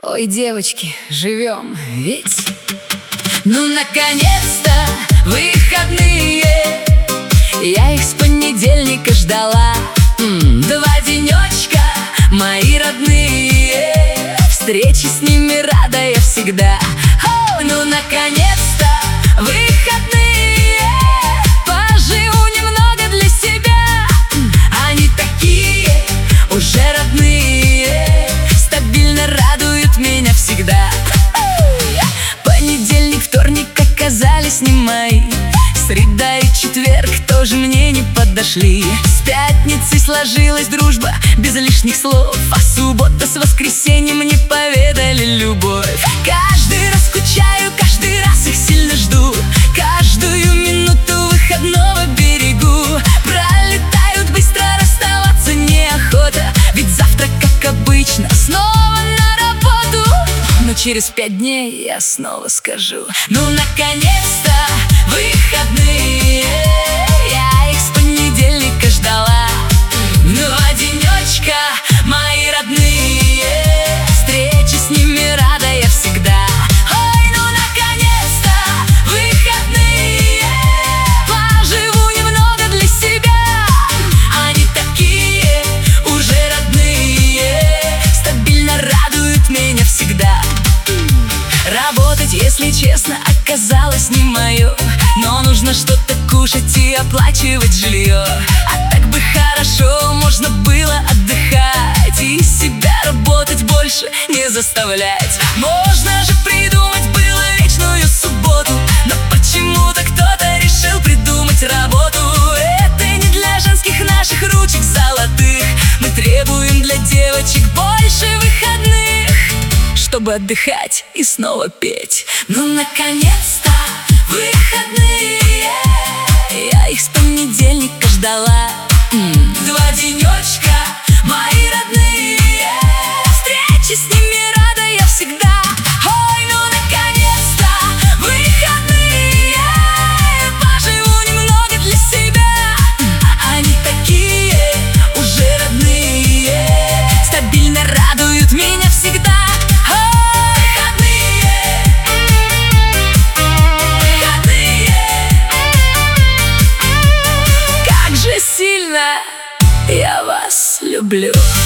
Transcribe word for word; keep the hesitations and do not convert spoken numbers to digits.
Ой, девочки, живем, ведь ну, наконец-то выходные. Я их с понедельника ждала. М, Два денечка, мои родные. Встречи с ними рада я всегда. О, ну, наконец-то выходные. Поживу немного для себя. Они такие уже родные, стабильно радуют меня всегда. Понедельник, вторник оказались не мои. Среда и четверг тоже мне не подошли. С пятницей сложилась дружба без лишних слов, а суббота с воскресеньем мне поведали любовь. Каждый раз скучаю, каждый раз их сильно жду. Каждую минуту выходного берегу. Пролетают быстро, расставаться неохота. Ведь завтра, как обычно, снова на работу. Но через пять дней я снова скажу: ну, наконец-то выходные. Я их с понедельника ждала. Два денечка, мои родные. Встречи с ними рада я всегда. Ой, ну, наконец-то выходные. Поживу немного для себя. Они такие уже родные, стабильно радуют меня всегда. Работать, если честно, оказалось не мое. Но нужно что-то кушать и оплачивать жилье. А так бы хорошо можно было отдыхать и себя работать больше не заставлять. Можно же придумать было вечную субботу, но почему-то кто-то решил придумать работу. Это не для женских наших ручек золотых. Мы требуем для девочек больше выходных, чтобы отдыхать и снова петь. Ну, наконец-то выходные. Я их с понедельника ждала. М, Два денечка, мои родные. Встречи с ними рада я всегда. Ой, ну, наконец-то выходные. Поживу немного для себя. Они такие уже родные, стабильно радуют меня всегда. Я вас люблю.